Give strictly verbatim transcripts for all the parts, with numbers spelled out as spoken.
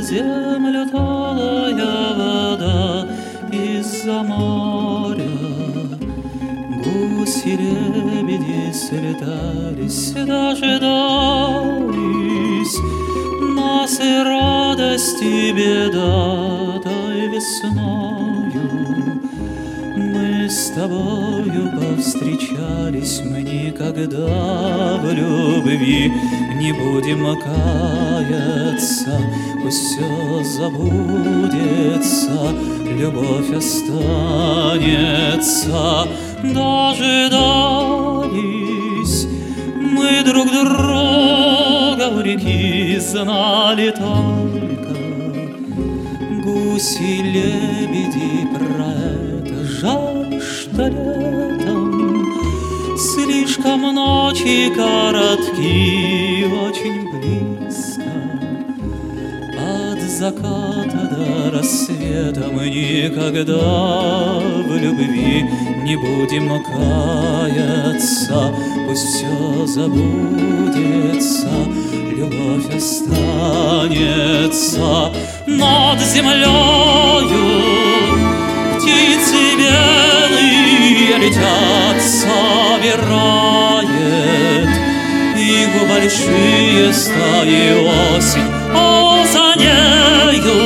землю талая вода из-за моря. Гуси, лебеди слетались, дожидались нас, и радость, и беда той весною. Мы с тобою повстречались, мы никогда в любви не будем каяться. Пусть все забудется, любовь останется. Дожидались мы друг друга у реки, знали только гуси, лебеди про это. Жаль, что летом слишком ночи коротки, очень близко от заката до рассвета. Мы никогда в любви не будем каяться. Пусть все забудется, любовь останется. Над землею птицы белые летят, собирает их в большие стаи осень. А за нею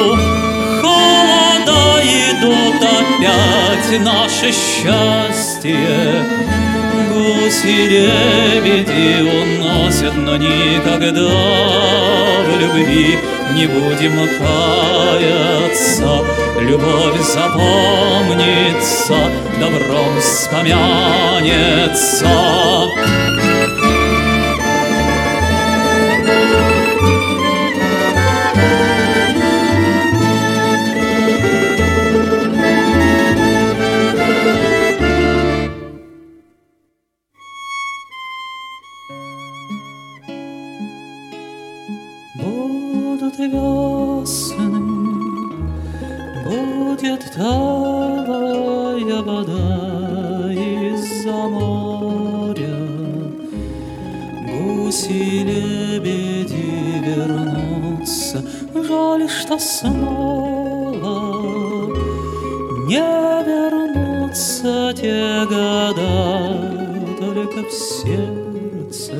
холода идут опять наше счастье. Гуси, лебеди уносят, но никогда в любви не будем каяться. Любовь запомнится, добром вспомянется. Будут весны, будет талая вода из-за моря. Гуси, лебеди вернутся, жаль, что снова не вернутся те года. Только в сердце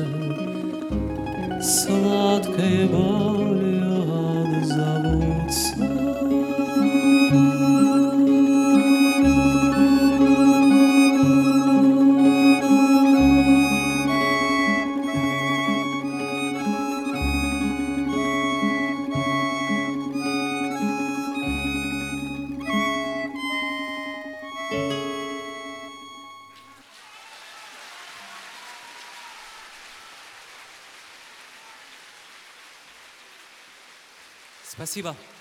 сладкой болью отзовутся. Спасибо.